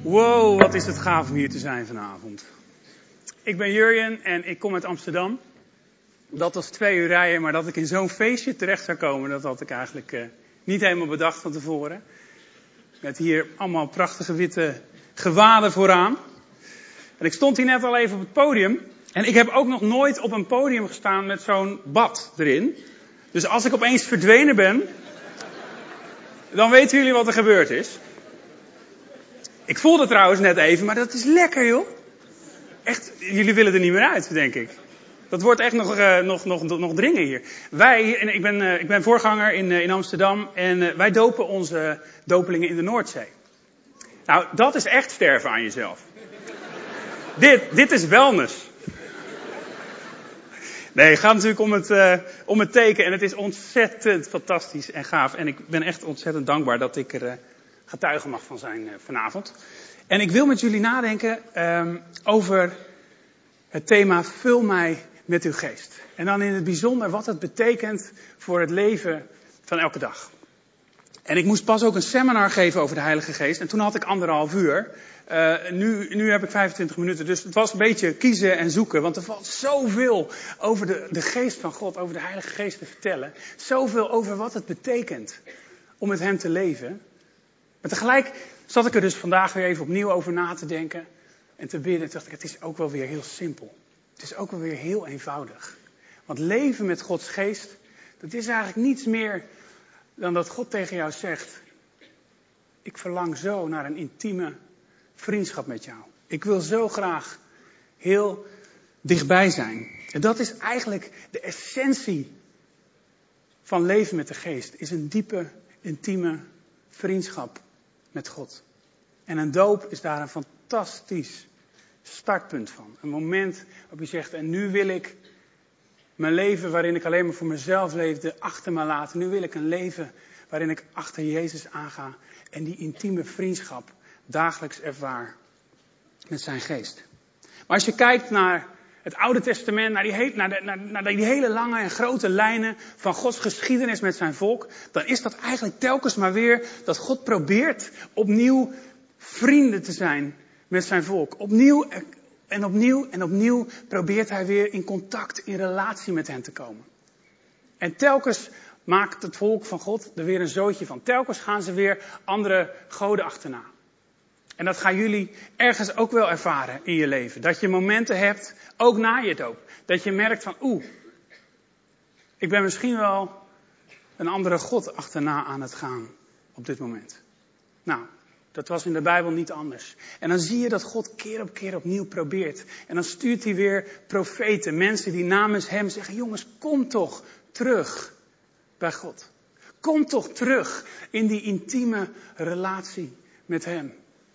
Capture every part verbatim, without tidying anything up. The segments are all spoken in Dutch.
Wow, wat is het gaaf om hier te zijn vanavond. Ik ben Jurjen en ik kom uit Amsterdam. Dat was twee uur rijden, maar dat ik in zo'n feestje terecht zou komen, dat had ik eigenlijk uh, niet helemaal bedacht van tevoren. Met hier allemaal prachtige witte gewaden vooraan. En ik stond hier net al even op het podium. En ik heb ook nog nooit op een podium gestaan met zo'n bad erin. Dus als ik opeens verdwenen ben, dan weten jullie wat er gebeurd is. Ik voelde trouwens net even, maar dat is lekker joh. Echt, jullie willen er niet meer uit, denk ik. Dat wordt echt nog, uh, nog, nog, nog dringen hier. Wij, en ik ben, uh, ik ben voorganger in, uh, in Amsterdam en uh, wij dopen onze dopelingen in de Noordzee. Nou, dat is echt sterven aan jezelf. dit, dit is wellness. Nee, het gaat natuurlijk om het, uh, om het teken en het is ontzettend fantastisch en gaaf. En ik ben echt ontzettend dankbaar dat ik er uh, getuige mag van zijn uh, vanavond. En ik wil met jullie nadenken um, over het thema vul mij met uw geest. En dan in het bijzonder wat het betekent voor het leven van elke dag. En ik moest pas ook een seminar geven over de Heilige Geest. En toen had ik anderhalf uur. Uh, nu, nu heb ik vijfentwintig minuten. Dus het was een beetje kiezen en zoeken. Want er valt zoveel over de, de geest van God, over de Heilige Geest te vertellen. Zoveel over wat het betekent om met hem te leven. Maar tegelijk zat ik er dus vandaag weer even opnieuw over na te denken. En te bidden. En dacht ik, het is ook wel weer heel simpel. Het is ook wel weer heel eenvoudig. Want leven met Gods geest, dat is eigenlijk niets meer dan dat God tegen jou zegt: ik verlang zo naar een intieme vriendschap met jou. Ik wil zo graag heel dichtbij zijn. En dat is eigenlijk de essentie van leven met de geest. Is een diepe, intieme vriendschap met God. En een doop is daar een fantastisch startpunt van. Een moment waarop je zegt, en nu wil ik mijn leven waarin ik alleen maar voor mezelf leefde achter me laten. Nu wil ik een leven waarin ik achter Jezus aanga en die intieme vriendschap dagelijks ervaar met zijn geest. Maar als je kijkt naar het Oude Testament, naar die, he- naar, de, naar, naar die hele lange en grote lijnen van Gods geschiedenis met zijn volk, dan is dat eigenlijk telkens maar weer dat God probeert opnieuw vrienden te zijn met zijn volk. Opnieuw en opnieuw en opnieuw probeert hij weer in contact, in relatie met hen te komen. En telkens maakt het volk van God er weer een zootje van. Telkens gaan ze weer andere goden achterna. En dat gaan jullie ergens ook wel ervaren in je leven. Dat je momenten hebt, ook na je doop. Dat je merkt van, oeh, ik ben misschien wel een andere God achterna aan het gaan op dit moment. Nou, dat was in de Bijbel niet anders. En dan zie je dat God keer op keer opnieuw probeert. En dan stuurt hij weer profeten, mensen die namens hem zeggen, jongens, kom toch terug bij God. Kom toch terug in die intieme relatie met hem.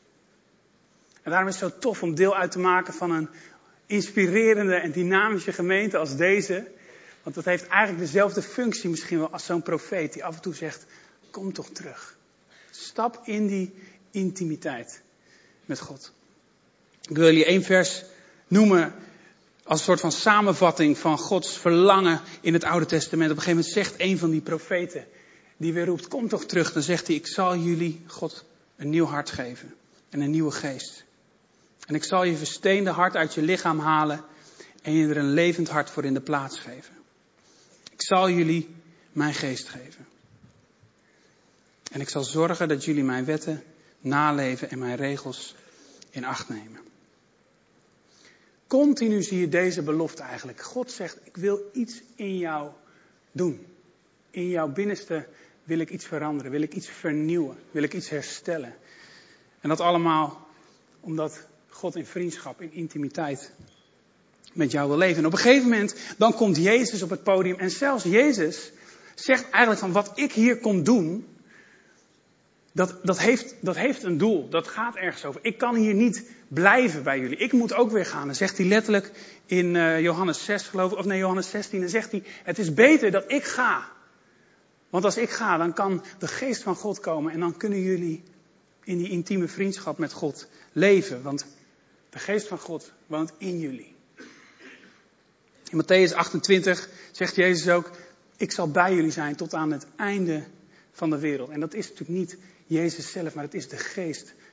En daarom is het zo tof om deel uit te maken van een inspirerende en dynamische gemeente als deze. Want dat heeft eigenlijk dezelfde functie misschien wel als zo'n profeet die af en toe zegt, kom toch terug. Stap in die intimiteit met God. Ik wil jullie één vers noemen als een soort van samenvatting van Gods verlangen in het Oude Testament. Op een gegeven moment zegt een van die profeten die weer roept, kom toch terug. Dan zegt hij, ik zal jullie, God, een nieuw hart geven en een nieuwe geest. En ik zal je versteende hart uit je lichaam halen en je er een levend hart voor in de plaats geven. Ik zal jullie mijn geest geven. En ik zal zorgen dat jullie mijn wetten naleven en mijn regels in acht nemen. Continu zie je deze belofte eigenlijk. God zegt, ik wil iets in jou doen. In jouw binnenste wil ik iets veranderen, wil ik iets vernieuwen, wil ik iets herstellen. En dat allemaal omdat God in vriendschap, in intimiteit met jou wil leven. En op een gegeven moment, dan komt Jezus op het podium. En zelfs Jezus zegt eigenlijk van wat ik hier kom doen, dat, dat, heeft, dat heeft een doel. Dat gaat ergens over. Ik kan hier niet blijven bij jullie. Ik moet ook weer gaan. Dan zegt hij letterlijk in uh, Johannes zes geloof ik, of nee Johannes zestien. Dan zegt hij, het is beter dat ik ga. Want als ik ga, dan kan de geest van God komen. En dan kunnen jullie in die intieme vriendschap met God leven. Want de geest van God woont in jullie. In Mattheüs achtentwintig zegt Jezus ook, ik zal bij jullie zijn tot aan het einde van de wereld. En dat is natuurlijk niet Jezus zelf, maar het is de geest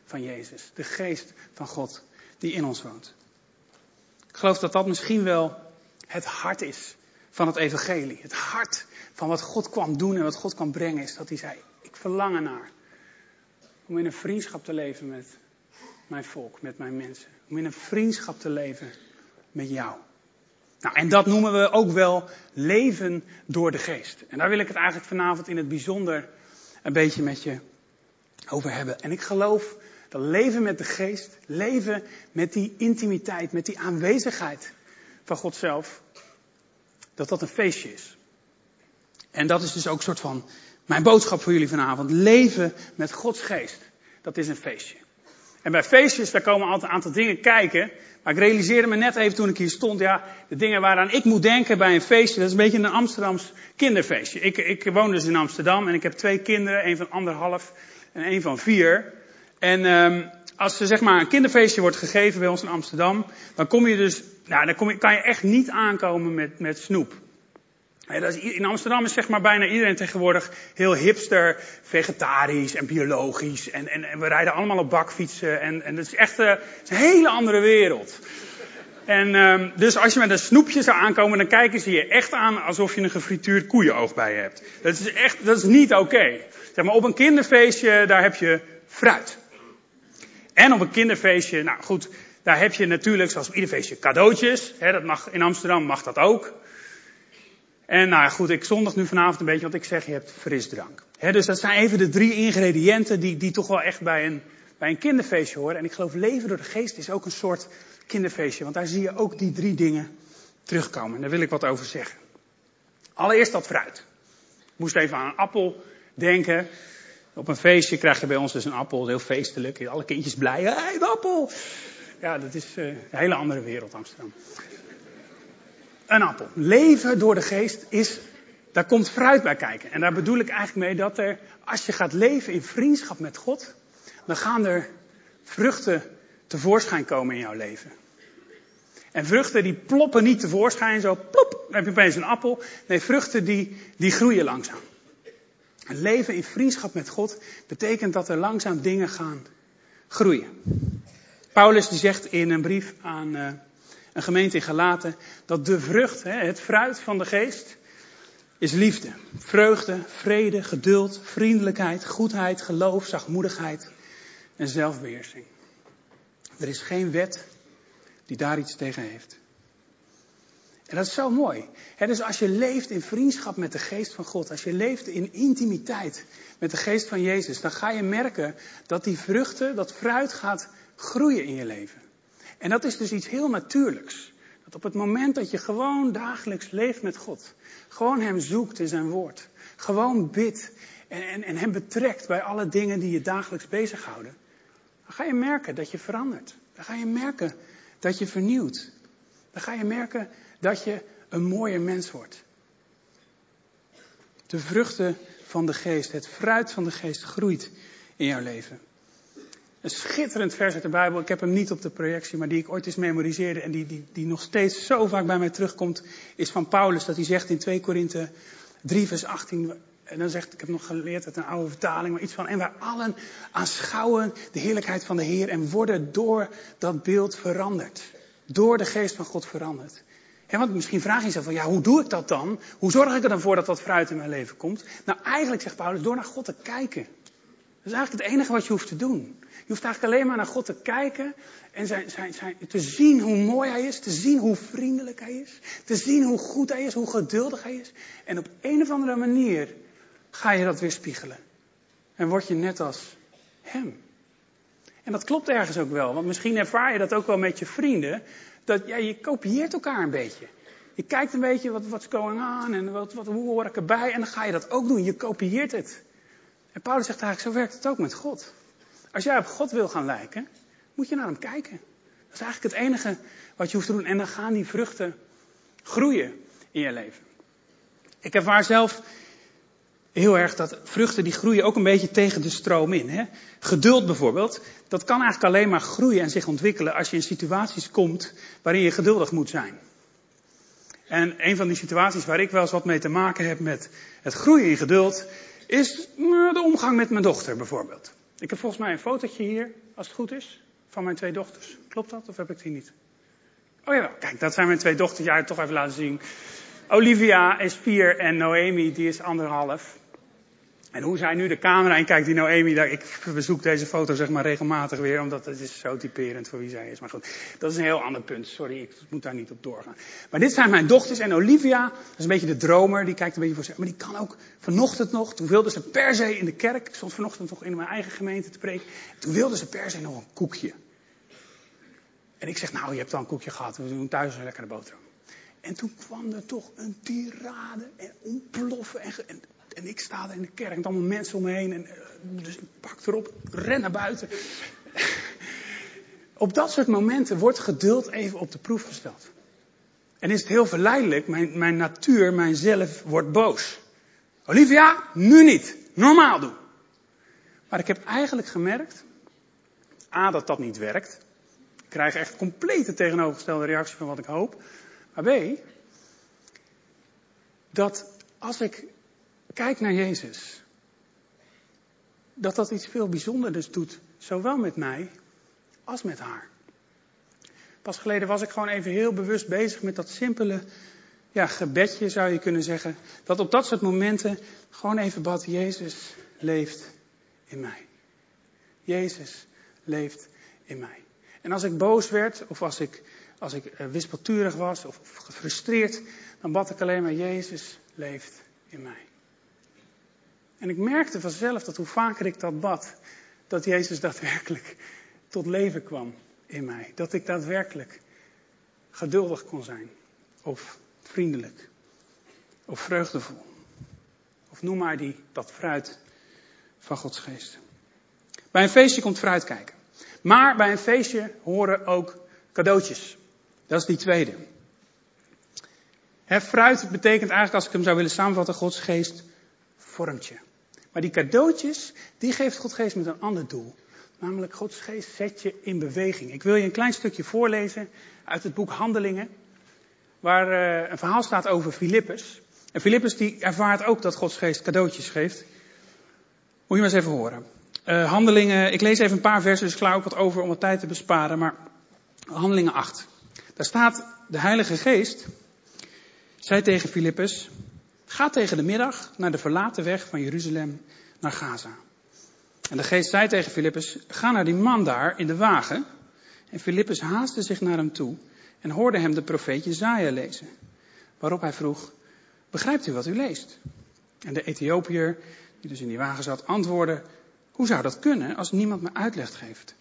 van Jezus. De geest van God die in ons woont. Ik geloof dat dat misschien wel het hart is van het evangelie. Het hart van wat God kwam doen en wat God kwam brengen is dat hij zei, ik verlang ernaar om in een vriendschap te leven met mijn volk, met mijn mensen. Om in een vriendschap te leven met jou. Nou, en dat noemen we ook wel leven door de geest. En daar wil ik het eigenlijk vanavond in het bijzonder een beetje met je over hebben. En ik geloof dat leven met de geest, leven met die intimiteit, met die aanwezigheid van God zelf, dat dat een feestje is. En dat is dus ook een soort van mijn boodschap voor jullie vanavond. Leven met Gods geest, dat is een feestje. En bij feestjes, daar komen altijd een aantal dingen kijken. Maar ik realiseerde me net even toen ik hier stond, ja, de dingen waaraan ik moet denken bij een feestje, dat is een beetje een Amsterdams kinderfeestje. Ik, ik woon dus in Amsterdam en ik heb twee kinderen, een van anderhalf en een van vier. En um, als er zeg maar een kinderfeestje wordt gegeven bij ons in Amsterdam, dan kom je dus, nou, dan kom je, kan je echt niet aankomen met, met snoep. Ja, dat is, in Amsterdam is zeg maar bijna iedereen tegenwoordig heel hipster, vegetarisch en biologisch. En, en, en we rijden allemaal op bakfietsen. En, en het is echt uh, het is een hele andere wereld. En um, dus als je met een snoepje zou aankomen, dan kijken ze je echt aan alsof je een gefrituurd koeienoog bij je hebt. Dat is echt, dat is niet oké. Okay. Zeg maar op een kinderfeestje, daar heb je fruit. En op een kinderfeestje, nou goed, daar heb je natuurlijk, zoals op ieder feestje, cadeautjes. Hè, dat mag, in Amsterdam mag dat ook. En nou goed, ik zondig nu vanavond een beetje, want ik zeg je hebt frisdrank. He, dus dat zijn even de drie ingrediënten die, die toch wel echt bij een, bij een kinderfeestje horen. En ik geloof leven door de geest is ook een soort kinderfeestje. Want daar zie je ook die drie dingen terugkomen. En daar wil ik wat over zeggen. Allereerst dat fruit. Ik moest even aan een appel denken. Op een feestje krijg je bij ons dus een appel, heel feestelijk. Alle kindjes blij, hé, hey, een appel! Ja, dat is uh, een hele andere wereld, Amsterdam. Een appel. Leven door de geest is, daar komt fruit bij kijken. En daar bedoel ik eigenlijk mee dat er, als je gaat leven in vriendschap met God, dan gaan er vruchten tevoorschijn komen in jouw leven. En vruchten die ploppen niet tevoorschijn, zo plop, dan heb je opeens een appel. Nee, vruchten die, die groeien langzaam. En leven in vriendschap met God betekent dat er langzaam dingen gaan groeien. Paulus die zegt in een brief aan uh, een gemeente in Galaten, dat de vrucht, het fruit van de geest, is liefde, vreugde, vrede, geduld, vriendelijkheid, goedheid, geloof, zachtmoedigheid en zelfbeheersing. Er is geen wet die daar iets tegen heeft. En dat is zo mooi. He, dus als je leeft in vriendschap met de geest van God, als je leeft in intimiteit met de geest van Jezus, dan ga je merken dat die vruchten, dat fruit gaat groeien in je leven. En dat is dus iets heel natuurlijks. Dat op het moment dat je gewoon dagelijks leeft met God, gewoon hem zoekt in zijn woord, gewoon bidt en, en, en hem betrekt bij alle dingen die je dagelijks bezighouden, dan ga je merken dat je verandert. Dan ga je merken dat je vernieuwt. Dan ga je merken dat je een mooier mens wordt. De vruchten van de geest, het fruit van de geest groeit in jouw leven. Een schitterend vers uit de Bijbel, ik heb hem niet op de projectie, maar die ik ooit eens memoriseerde en die, die, die nog steeds zo vaak bij mij terugkomt, is van Paulus, dat hij zegt in twee Korinthe drie vers achttien, en dan zegt, ik heb nog geleerd uit een oude vertaling, maar iets van, en wij allen aanschouwen de heerlijkheid van de Heer en worden door dat beeld veranderd. Door de geest van God veranderd. Ja, want misschien vraag je jezelf van, ja, hoe doe ik dat dan? Hoe zorg ik er dan voor dat dat fruit in mijn leven komt? Nou, eigenlijk zegt Paulus, door naar God te kijken. Dat is eigenlijk het enige wat je hoeft te doen. Je hoeft eigenlijk alleen maar naar God te kijken en zijn, zijn, zijn, te zien hoe mooi hij is, te zien hoe vriendelijk hij is, te zien hoe goed hij is, hoe geduldig hij is. En op een of andere manier ga je dat weer spiegelen. En word je net als hem. En dat klopt ergens ook wel, want misschien ervaar je dat ook wel met je vrienden, dat ja, je kopieert elkaar een beetje. Je kijkt een beetje, wat what's going on en wat, wat, hoe hoor ik erbij, en dan ga je dat ook doen, je kopieert het. En Paulus zegt eigenlijk, zo werkt het ook met God. Als jij op God wil gaan lijken, moet je naar hem kijken. Dat is eigenlijk het enige wat je hoeft te doen. En dan gaan die vruchten groeien in je leven. Ik ervaar zelf heel erg dat vruchten die groeien ook een beetje tegen de stroom in. Hè? Geduld bijvoorbeeld, dat kan eigenlijk alleen maar groeien en zich ontwikkelen als je in situaties komt waarin je geduldig moet zijn. En een van die situaties waar ik wel eens wat mee te maken heb met het groeien in geduld, is de omgang met mijn dochter bijvoorbeeld. Ik heb volgens mij een fotootje hier, als het goed is, van mijn twee dochters. Klopt dat, of heb ik die niet? Oh jawel, kijk, dat zijn mijn twee dochters. Ja, ik toch even laten zien. Olivia is vier en Noemi, die is anderhalf. En hoe zij nu de camera in kijkt, die Noemi, daar, ik bezoek deze foto zeg maar regelmatig weer, omdat het is zo typerend voor wie zij is. Maar goed, dat is een heel ander punt. Sorry, ik moet daar niet op doorgaan. Maar dit zijn mijn dochters en Olivia, dat is een beetje de dromer, die kijkt een beetje voor zich. Maar die kan ook vanochtend nog, toen wilde ze per se in de kerk, ik stond vanochtend nog in mijn eigen gemeente te preken, toen wilde ze per se nog een koekje. En ik zeg, nou, je hebt al een koekje gehad, we doen thuis een lekkere boterham. En toen kwam er toch een tirade en ontploffen en... en En ik sta er in de kerk met allemaal mensen om me heen. En, dus ik pak erop, ren naar buiten. Op dat soort momenten wordt geduld even op de proef gesteld. En is het heel verleidelijk, mijn, mijn natuur, mijn zelf wordt boos. Olivia, nu niet. Normaal doen. Maar ik heb eigenlijk gemerkt, A, dat dat niet werkt. Ik krijg echt complete tegenovergestelde reactie van wat ik hoop. Maar B, dat als ik kijk naar Jezus, dat dat iets veel bijzonders doet, zowel met mij als met haar. Pas geleden was ik gewoon even heel bewust bezig met dat simpele ja, gebedje, zou je kunnen zeggen. Dat op dat soort momenten gewoon even bad, Jezus leeft in mij. Jezus leeft in mij. En als ik boos werd, of als ik, als ik wispelturig was, of, of gefrustreerd, dan bad ik alleen maar, Jezus leeft in mij. En ik merkte vanzelf dat hoe vaker ik dat bad, dat Jezus daadwerkelijk tot leven kwam in mij. Dat ik daadwerkelijk geduldig kon zijn. Of vriendelijk. Of vreugdevol. Of noem maar die, dat fruit van Gods geest. Bij een feestje komt fruit kijken. Maar bij een feestje horen ook cadeautjes. Dat is die tweede. He, fruit betekent eigenlijk, als ik hem zou willen samenvatten, Gods geest vormt je. Maar die cadeautjes, die geeft Gods geest met een ander doel. Namelijk, Gods geest zet je in beweging. Ik wil je een klein stukje voorlezen uit het boek Handelingen. Waar uh, een verhaal staat over Filippus. En Filippus die ervaart ook dat Gods geest cadeautjes geeft. Moet je maar eens even horen. Uh, handelingen, ik lees even een paar versen, dus ik sla ook wat over om wat tijd te besparen. Maar Handelingen acht. Daar staat, de Heilige Geest zei tegen Filippus, ga tegen de middag naar de verlaten weg van Jeruzalem naar Gaza. En de geest zei tegen Filippus, ga naar die man daar in de wagen. En Filippus haastte zich naar hem toe en hoorde hem de profeet Jesaja lezen. Waarop hij vroeg, begrijpt u wat u leest? En de Ethiopiër, die dus in die wagen zat, antwoordde, hoe zou dat kunnen als niemand me uitleg geeft?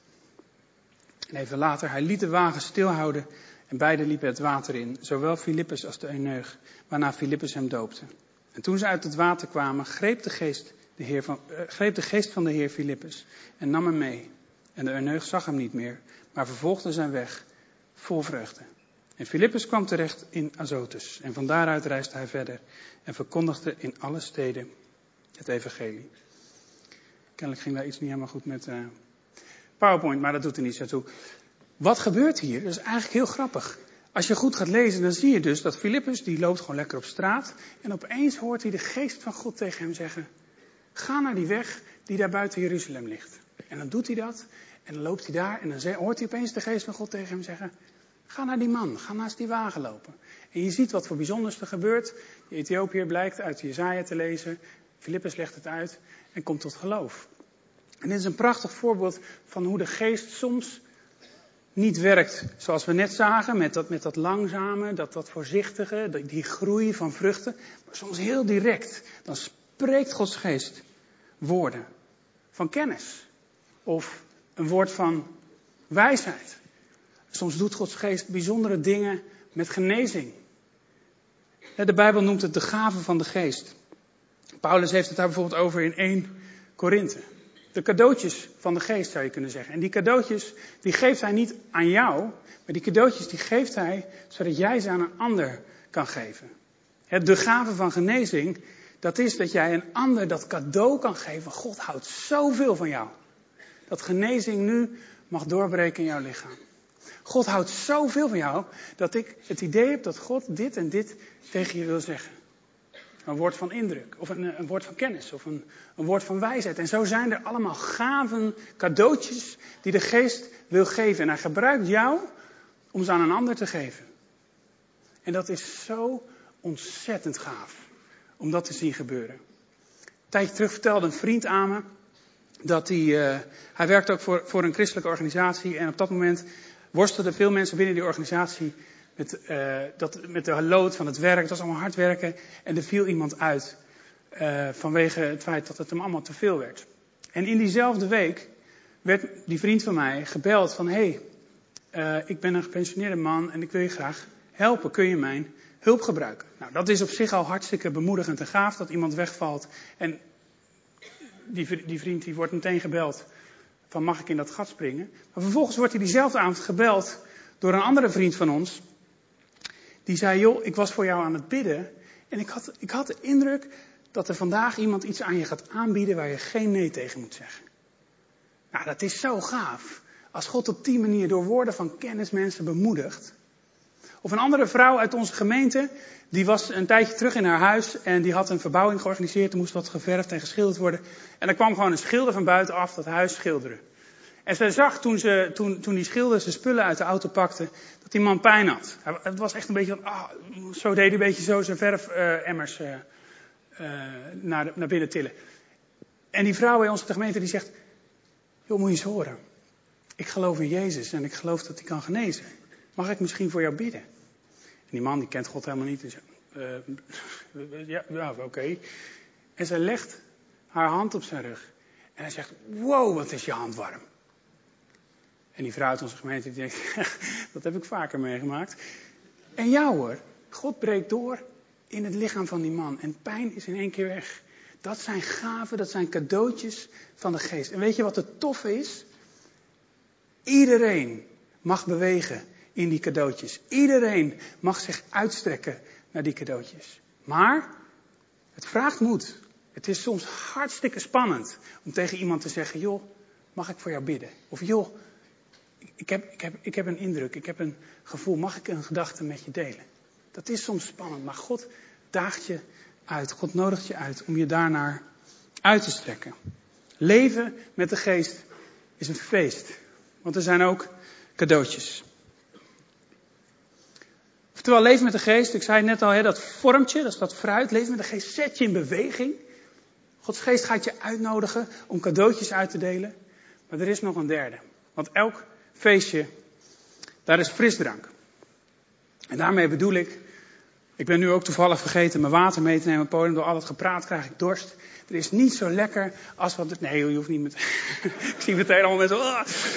En even later, hij liet de wagen stilhouden en beiden liepen het water in, zowel Filippus als de eunuch, waarna Filippus hem doopte. En toen ze uit het water kwamen, greep de geest, de Heer van, uh, greep de geest van de Heer Filippus en nam hem mee. En de eunuch zag hem niet meer, maar vervolgde zijn weg vol vreugde. En Filippus kwam terecht in Azotus en van daaruit reisde hij verder en verkondigde in alle steden het evangelie. Kennelijk ging daar iets niet helemaal goed met uh, PowerPoint, maar dat doet er niet zo toe. Wat gebeurt hier? Dat is eigenlijk heel grappig. Als je goed gaat lezen, dan zie je dus dat Filippus, die loopt gewoon lekker op straat. En opeens hoort hij de geest van God tegen hem zeggen, ga naar die weg die daar buiten Jeruzalem ligt. En dan doet hij dat. En dan loopt hij daar en dan hoort hij opeens de geest van God tegen hem zeggen, ga naar die man, ga naast die wagen lopen. En je ziet wat voor bijzonders er gebeurt. Die Ethiopiër blijkt uit Jesaja te lezen. Filippus legt het uit en komt tot geloof. En dit is een prachtig voorbeeld van hoe de geest soms niet werkt zoals we net zagen, met dat, met dat langzame, dat, dat voorzichtige, die groei van vruchten. Maar soms heel direct. Dan spreekt Gods geest woorden van kennis. Of een woord van wijsheid. Soms doet Gods geest bijzondere dingen met genezing. De Bijbel noemt het de gave van de geest. Paulus heeft het daar bijvoorbeeld over in eerste Korinthe. De cadeautjes van de geest zou je kunnen zeggen. En die cadeautjes die geeft hij niet aan jou. Maar die cadeautjes die geeft hij zodat jij ze aan een ander kan geven. De gave van genezing, dat is dat jij een ander dat cadeau kan geven. God houdt zoveel van jou. Dat genezing nu mag doorbreken in jouw lichaam. God houdt zoveel van jou dat ik het idee heb dat God dit en dit tegen je wil zeggen. Een woord van indruk, of een, een woord van kennis, of een, een woord van wijsheid. En zo zijn er allemaal gaven, cadeautjes die de geest wil geven. En hij gebruikt jou om ze aan een ander te geven. En dat is zo ontzettend gaaf om dat te zien gebeuren. Een tijdje terug vertelde een vriend aan me dat hij, uh, hij werkt ook voor, voor een christelijke organisatie. En op dat moment worstelden veel mensen binnen die organisatie met, uh, dat, met de lood van het werk. Het was allemaal hard werken en er viel iemand uit uh, vanwege het feit dat het hem allemaal te veel werd. En in diezelfde week werd die vriend van mij gebeld van hé, hey, uh, ik ben een gepensioneerde man en ik wil je graag helpen. Kun je mijn hulp gebruiken? Nou, dat is op zich al hartstikke bemoedigend en gaaf dat iemand wegvalt. En die, die vriend die wordt meteen gebeld van mag ik in dat gat springen? Maar vervolgens wordt hij diezelfde avond gebeld door een andere vriend van ons. Die zei, joh, ik was voor jou aan het bidden. En ik had, ik had de indruk dat er vandaag iemand iets aan je gaat aanbieden waar je geen nee tegen moet zeggen. Nou, dat is zo gaaf. Als God op die manier door woorden van kennis mensen bemoedigt. Of een andere vrouw uit onze gemeente, die was een tijdje terug in haar huis en die had een verbouwing georganiseerd. Er moest wat geverfd en geschilderd worden. En er kwam gewoon een schilder van buitenaf dat huis schilderen. En zij zag toen, ze, toen, toen die schilder zijn spullen uit de auto pakte, dat die man pijn had. Het was echt een beetje van, ah, zo deed hij een beetje zo zijn verfemmers uh, uh, naar, naar binnen tillen. En die vrouw bij ons op de gemeente die zegt, joh, moet je eens horen. Ik geloof in Jezus en ik geloof dat hij kan genezen. Mag ik misschien voor jou bidden? En die man die kent God helemaal niet. Dus, uh, ja, ja oké. Okay. En zij legt haar hand op zijn rug. En hij zegt, wow, wat is je hand warm. En die vrouw uit onze gemeente die denkt, dat heb ik vaker meegemaakt. En ja hoor, God breekt door in het lichaam van die man. En pijn is in één keer weg. Dat zijn gaven, dat zijn cadeautjes van de geest. En weet je wat het toffe is? Iedereen mag bewegen in die cadeautjes. Iedereen mag zich uitstrekken naar die cadeautjes. Maar het vraagt moed. Het is soms hartstikke spannend om tegen iemand te zeggen, joh, mag ik voor jou bidden? Of joh, ik heb, ik heb, ik heb een indruk, ik heb een gevoel, mag ik een gedachte met je delen? Dat is soms spannend, maar God daagt je uit. God nodigt je uit om je daarnaar uit te strekken. Leven met de geest is een feest. Want er zijn ook cadeautjes. Oftewel, leven met de geest, ik zei het net al, hè, dat vormtje, dat is dat fruit. Leven met de geest zet je in beweging. Gods geest gaat je uitnodigen om cadeautjes uit te delen. Maar er is nog een derde. Want elk feestje, daar is frisdrank. En daarmee bedoel ik, ik ben nu ook toevallig vergeten mijn water mee te nemen op het podium. Door al het gepraat krijg ik dorst. Er is niet zo lekker als wat... Nee, je hoeft niet met... ik zie meteen allemaal mensen... Oh.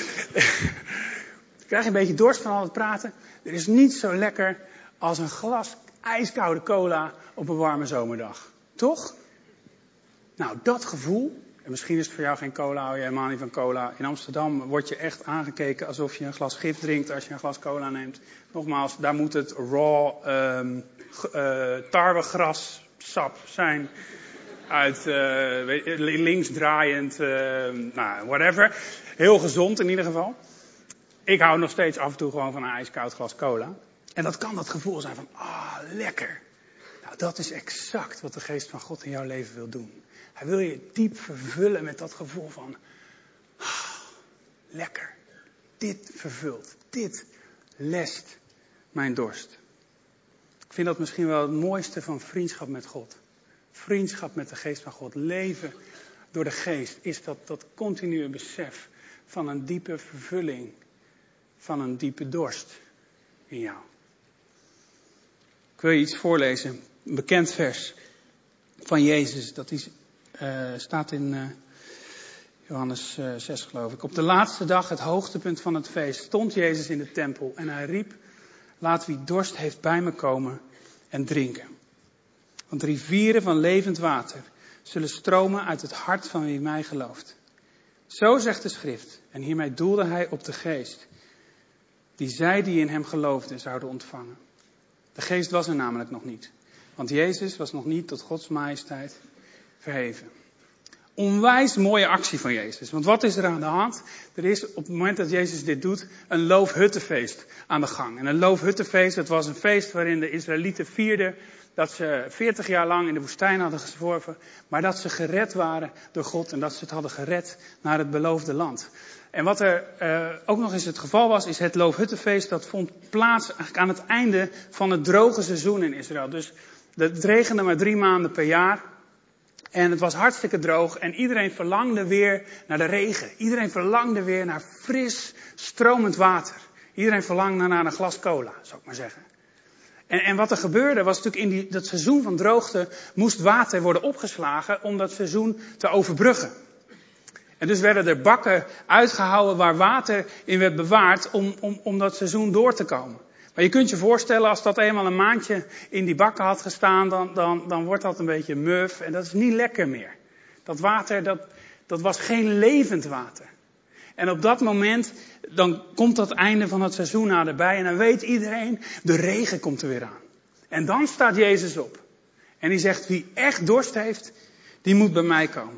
Ik krijg een beetje dorst van al het praten. Er is niet zo lekker als een glas ijskoude cola op een warme zomerdag. Toch? Nou, dat gevoel... En misschien is het voor jou geen cola, hou je helemaal niet van cola. In Amsterdam word je echt aangekeken alsof je een glas gif drinkt als je een glas cola neemt. Nogmaals, daar moet het raw um, uh, tarwegrassap zijn. Uit uh, linksdraaiend, uh, nou, whatever. Heel gezond in ieder geval. Ik hou nog steeds af en toe gewoon van een ijskoud glas cola. En dat kan dat gevoel zijn van, ah, lekker. Nou, dat is exact wat de geest van God in jouw leven wil doen. Hij wil je diep vervullen met dat gevoel van, ah, lekker. Dit vervult, dit lest mijn dorst. Ik vind dat misschien wel het mooiste van vriendschap met God. Vriendschap met de geest van God. Leven door de geest is dat, dat continue besef van een diepe vervulling. Van een diepe dorst in jou. Ik wil je iets voorlezen. Een bekend vers van Jezus. Dat is, uh, staat in uh, Johannes uh, zes geloof ik. Op de laatste dag, het hoogtepunt van het feest, stond Jezus in de tempel. En hij riep, laat wie dorst heeft bij me komen en drinken. Want rivieren van levend water zullen stromen uit het hart van wie mij gelooft. Zo zegt de schrift. En hiermee doelde hij op de geest. Die zij die in hem geloofden zouden ontvangen. De geest was er namelijk nog niet. Want Jezus was nog niet tot Gods majesteit verheven. onwijs mooie actie van Jezus. Want wat is er aan de hand? Er is op het moment dat Jezus dit doet, een loofhuttenfeest aan de gang. En een loofhuttenfeest, dat was een feest waarin de Israëlieten vierden dat ze veertig jaar lang in de woestijn hadden gezworven, maar dat ze gered waren door God en dat ze het hadden gered naar het beloofde land. En wat er uh, ook nog eens het geval was, is het loofhuttenfeest, dat vond plaats eigenlijk aan het einde van het droge seizoen in Israël. Dus het regende maar drie maanden per jaar. En het was hartstikke droog en iedereen verlangde weer naar de regen. Iedereen verlangde weer naar fris, stromend water. Iedereen verlangde naar een glas cola, zou ik maar zeggen. En, en wat er gebeurde was natuurlijk in die, dat seizoen van droogte moest water worden opgeslagen om dat seizoen te overbruggen. En dus werden er bakken uitgehouden waar water in werd bewaard om, om, om dat seizoen door te komen. Maar je kunt je voorstellen, als dat eenmaal een maandje in die bakken had gestaan, dan, dan, dan wordt dat een beetje muf en dat is niet lekker meer. Dat water, dat, dat was geen levend water. En op dat moment, dan komt dat einde van het seizoen naderbij en dan weet iedereen, de regen komt er weer aan. En dan staat Jezus op. En die zegt, wie echt dorst heeft, die moet bij mij komen.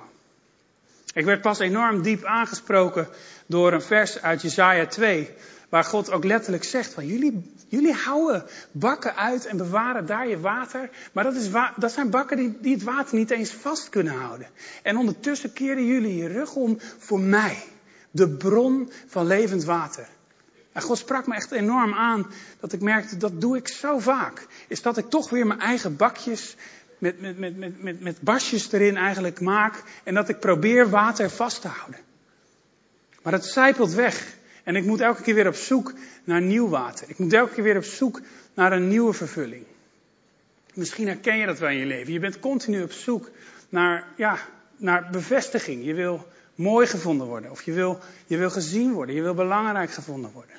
Ik werd pas enorm diep aangesproken door een vers uit Jesaja twee. Waar God ook letterlijk zegt van jullie, jullie houden bakken uit en bewaren daar je water. Maar dat, is wa- dat zijn bakken die, die het water niet eens vast kunnen houden. En ondertussen keren jullie je rug om voor mij. De bron van levend water. En God sprak me echt enorm aan dat ik merkte, dat doe ik zo vaak. Is dat ik toch weer mijn eigen bakjes met, met, met, met, met, met basjes erin eigenlijk maak. En dat ik probeer water vast te houden. Maar het sijpelt weg. En ik moet elke keer weer op zoek naar nieuw water. Ik moet elke keer weer op zoek naar een nieuwe vervulling. Misschien herken je dat wel in je leven. Je bent continu op zoek naar, ja, naar bevestiging. Je wil mooi gevonden worden. Of je wil, je wil gezien worden. Je wil belangrijk gevonden worden.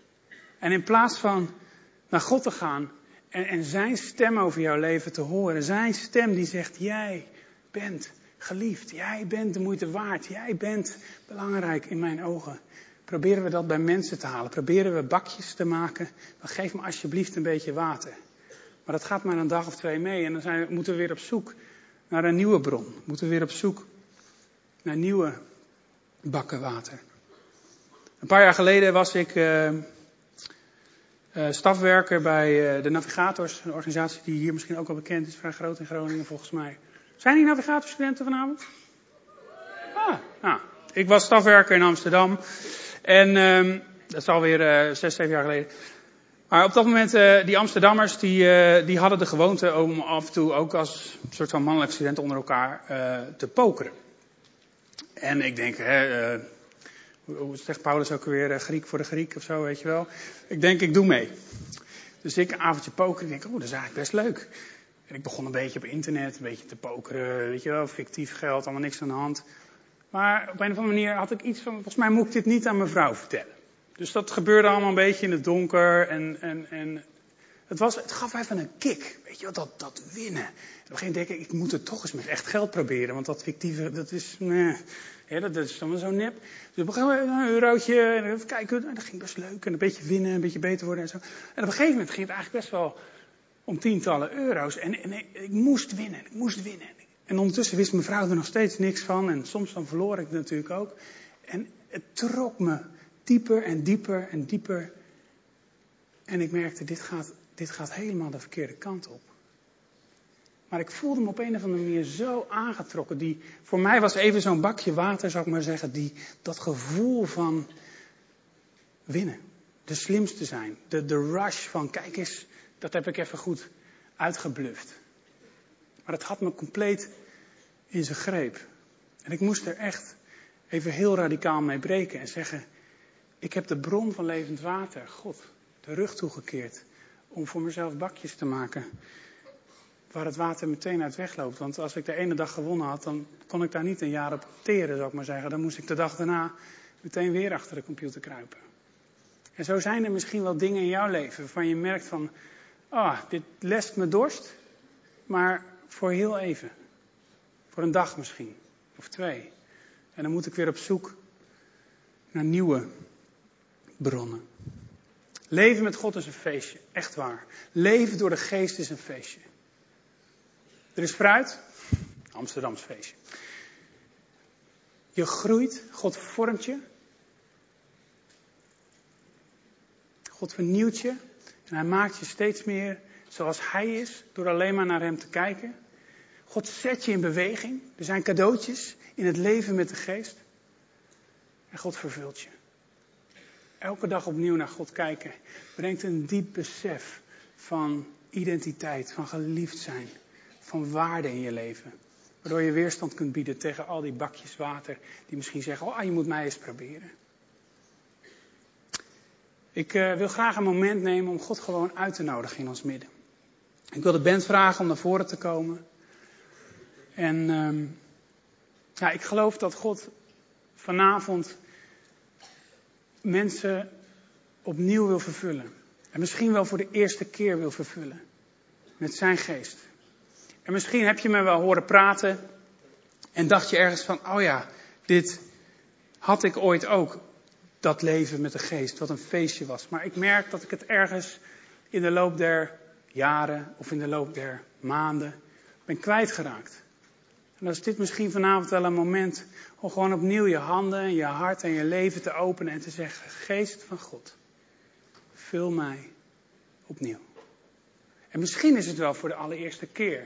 En in plaats van naar God te gaan en, en zijn stem over jouw leven te horen. Zijn stem die zegt, jij bent geliefd. Jij bent de moeite waard. Jij bent belangrijk in mijn ogen. Proberen we dat bij mensen te halen. Proberen we bakjes te maken. Dan geef me alsjeblieft een beetje water. Maar dat gaat maar een dag of twee mee. En dan zijn we, moeten we weer op zoek naar een nieuwe bron. Moeten we weer op zoek naar nieuwe bakken water. Een paar jaar geleden was ik uh, uh, stafwerker bij uh, de Navigators. Een organisatie die hier misschien ook al bekend is. Vrij groot in Groningen volgens mij. Zijn die navigatorstudenten vanavond? Ah, nou. Ik was stafwerker in Amsterdam. En um, dat is alweer uh, zes, zeven jaar geleden. Maar op dat moment, uh, die Amsterdammers, die, uh, die hadden de gewoonte om af en toe ook als soort van mannelijke studenten onder elkaar uh, te pokeren. En ik denk, hè, uh, hoe zegt Paulus ook weer, uh, Griek voor de Griek of zo, weet je wel. Ik denk, ik doe mee. Dus ik een avondje pokeren, ik denk, oh, dat is eigenlijk best leuk. En ik begon een beetje op internet, een beetje te pokeren, weet je wel, fictief geld, allemaal niks aan de hand. Maar op een of andere manier had ik iets van, volgens mij moet ik dit niet aan mijn vrouw vertellen. Dus dat gebeurde allemaal een beetje in het donker. En, en, en het, was, het gaf even een kick. Weet je wel, dat, dat winnen. En op een gegeven moment denk ik, ik moet het toch eens met echt geld proberen. Want dat fictieve, dat is, nee, ja, dat, dat is dan zo nep. Dus op een gegeven moment een eurotje. En even kijken, en dat ging best leuk. En een beetje winnen, een beetje beter worden en zo. En op een gegeven moment ging het eigenlijk best wel om tientallen euro's. En, en ik, ik moest winnen, ik moest winnen. En ondertussen wist mijn vrouw er nog steeds niks van. En soms dan verloor ik het natuurlijk ook. En het trok me dieper en dieper en dieper. En ik merkte, dit gaat, dit gaat helemaal de verkeerde kant op. Maar ik voelde me op een of andere manier zo aangetrokken. Die, voor mij was even zo'n bakje water, zou ik maar zeggen. Die, dat gevoel van winnen. De slimste zijn. De, de rush van, kijk eens, dat heb ik even goed uitgebluft. Maar het had me compleet in zijn greep. En ik moest er echt even heel radicaal mee breken en zeggen, ik heb de bron van levend water, God, de rug toegekeerd. Om voor mezelf bakjes te maken waar het water meteen uit wegloopt. Want als ik de ene dag gewonnen had, dan kon ik daar niet een jaar op teren, zou ik maar zeggen. Dan moest ik de dag daarna meteen weer achter de computer kruipen. En zo zijn er misschien wel dingen in jouw leven waarvan je merkt van, ah, dit lest me dorst, maar voor heel even. Voor een dag misschien. Of twee. En dan moet ik weer op zoek naar nieuwe bronnen. Leven met God is een feestje. Echt waar. Leven door de geest is een feestje. Er is fruit. Amsterdams feestje. Je groeit, God vormt je. God vernieuwt je en hij maakt je steeds meer zoals hij is, door alleen maar naar hem te kijken. God zet je in beweging. Er zijn cadeautjes in het leven met de geest. En God vervult je. Elke dag opnieuw naar God kijken brengt een diep besef van identiteit, van geliefd zijn, van waarde in je leven. Waardoor je weerstand kunt bieden tegen al die bakjes water die misschien zeggen, oh, je moet mij eens proberen. Ik uh, wil graag een moment nemen om God gewoon uit te nodigen in ons midden. Ik wil de band vragen om naar voren te komen. En um, ja, ik geloof dat God vanavond mensen opnieuw wil vervullen. En misschien wel voor de eerste keer wil vervullen. Met zijn geest. En misschien heb je me wel horen praten. En dacht je ergens van, oh ja, dit had ik ooit ook. Dat leven met de geest, wat een feestje was. Maar ik merk dat ik het ergens in de loop der jaren of in de loop der maanden ben kwijtgeraakt. En dan is dit misschien vanavond wel een moment om gewoon opnieuw je handen en je hart en je leven te openen en te zeggen, geest van God, vul mij opnieuw. En misschien is het wel voor de allereerste keer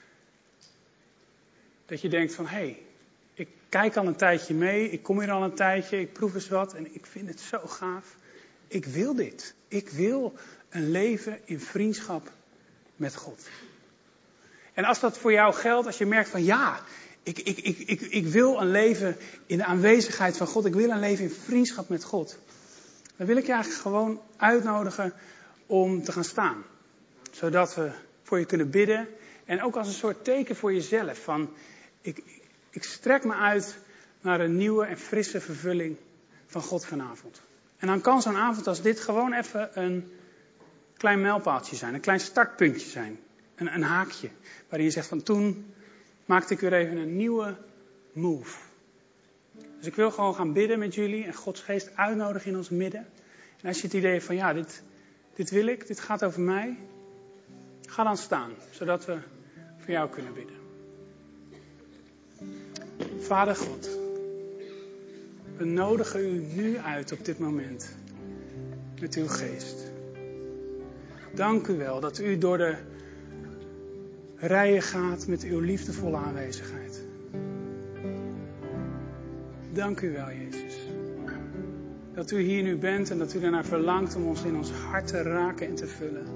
dat je denkt van, hé, hey, ik kijk al een tijdje mee, ik kom hier al een tijdje, ik proef eens wat en ik vind het zo gaaf. Ik wil dit. Ik wil een leven in vriendschap met God. En als dat voor jou geldt, als je merkt van ja, ik, ik, ik, ik, ik wil een leven in de aanwezigheid van God, ik wil een leven in vriendschap met God. Dan wil ik je eigenlijk gewoon uitnodigen om te gaan staan. Zodat we voor je kunnen bidden. En ook als een soort teken voor jezelf van ik, ik strek me uit naar een nieuwe en frisse vervulling van God vanavond. En dan kan zo'n avond als dit gewoon even een klein mijlpaaltje zijn, een klein startpuntje zijn. Een, een haakje, waarin je zegt van toen maakte ik weer even een nieuwe move. Dus ik wil gewoon gaan bidden met jullie en Gods geest uitnodigen in ons midden. En als je het idee hebt van ja, dit, dit wil ik, dit gaat over mij. Ga dan staan, zodat we voor jou kunnen bidden. Vader God, we nodigen u nu uit op dit moment met uw geest. Dank u wel dat u door de rijen gaat met uw liefdevolle aanwezigheid. Dank u wel, Jezus. Dat u hier nu bent en dat u ernaar verlangt om ons in ons hart te raken en te vullen.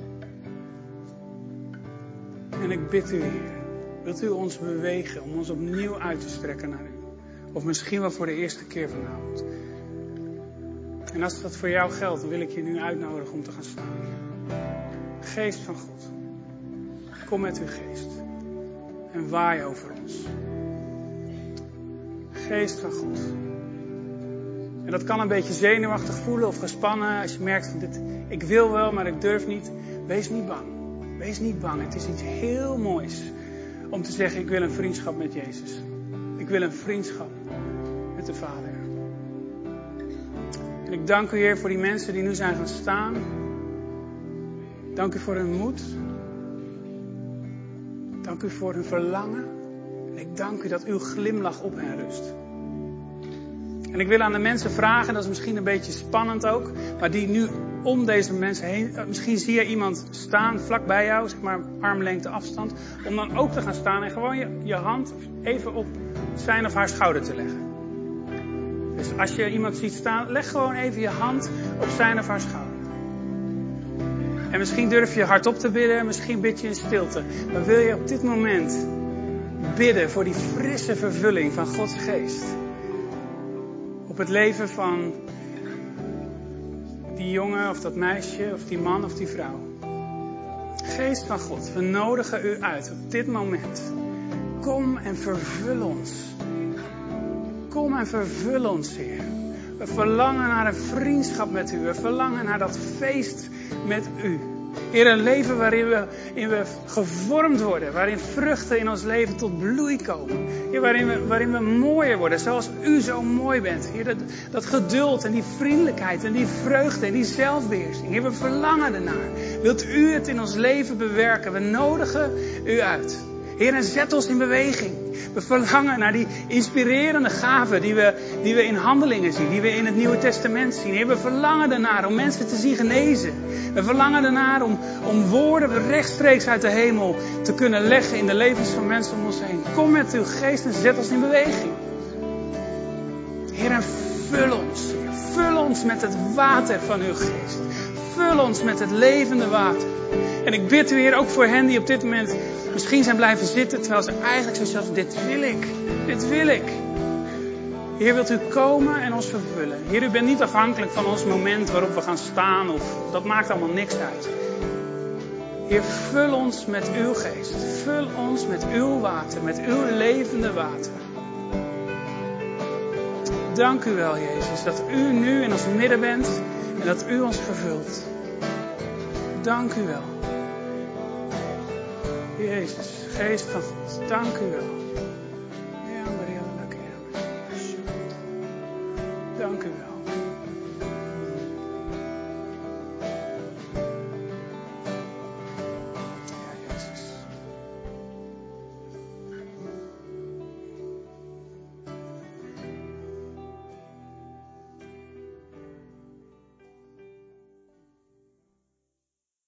En ik bid u, Heer, wilt u ons bewegen om ons opnieuw uit te strekken naar u. Of misschien wel voor de eerste keer vanavond. En als dat voor jou geldt, dan wil ik je nu uitnodigen om te gaan staan. Geest van God, kom met uw geest en waai over ons. Geest van God. En dat kan een beetje zenuwachtig voelen of gespannen als je merkt van dit, ik wil wel, maar ik durf niet. Wees niet bang. Wees niet bang. Het is iets heel moois om te zeggen, ik wil een vriendschap met Jezus. Ik wil een vriendschap met de Vader. En ik dank u, Heer, voor die mensen die nu zijn gaan staan. Dank u voor hun moed. Dank u voor hun verlangen. En ik dank u dat uw glimlach op hen rust. En ik wil aan de mensen vragen, dat is misschien een beetje spannend ook, maar die nu om deze mensen heen, misschien zie je iemand staan vlak bij jou, zeg maar armlengte afstand, om dan ook te gaan staan en gewoon je, je hand even op zijn of haar schouder te leggen. Dus als je iemand ziet staan, leg gewoon even je hand op zijn of haar schouder. En misschien durf je hardop te bidden, misschien bid je in stilte. Maar wil je op dit moment bidden voor die frisse vervulling van Gods geest. Op het leven van die jongen of dat meisje of die man of die vrouw. Geest van God, we nodigen u uit op dit moment. Kom en vervul ons. Kom en vervul ons, Heer. We verlangen naar een vriendschap met u. We verlangen naar dat feest met u. Heer, een leven waarin we, in we gevormd worden. Waarin vruchten in ons leven tot bloei komen. Heer, waarin we, waarin we mooier worden. Zoals u zo mooi bent. Heer, dat, dat geduld en die vriendelijkheid en die vreugde en die zelfbeheersing. Heer, we verlangen ernaar. Wilt u het in ons leven bewerken? We nodigen u uit. Heer, en zet ons in beweging. We verlangen naar die inspirerende gaven die we, die we in Handelingen zien, die we in het Nieuwe Testament zien. Heer, we verlangen ernaar om mensen te zien genezen. We verlangen ernaar om, om woorden rechtstreeks uit de hemel te kunnen leggen in de levens van mensen om ons heen. Kom met uw geest en zet ons in beweging. Heer, en vul ons. Vul ons met het water van uw geest. Vul ons met het levende water. En ik bid u, Heer, ook voor hen die op dit moment misschien zijn blijven zitten, terwijl ze eigenlijk zo zelf, dit wil ik, dit wil ik. Heer, wilt u komen en ons vervullen. Heer, u bent niet afhankelijk van ons moment waarop we gaan staan, of dat maakt allemaal niks uit. Heer, vul ons met uw geest. Vul ons met uw water, met uw levende water. Dank u wel, Jezus, dat u nu in ons midden bent en dat u ons vervult. Dank u wel. Jezus, geest van God, dank u wel.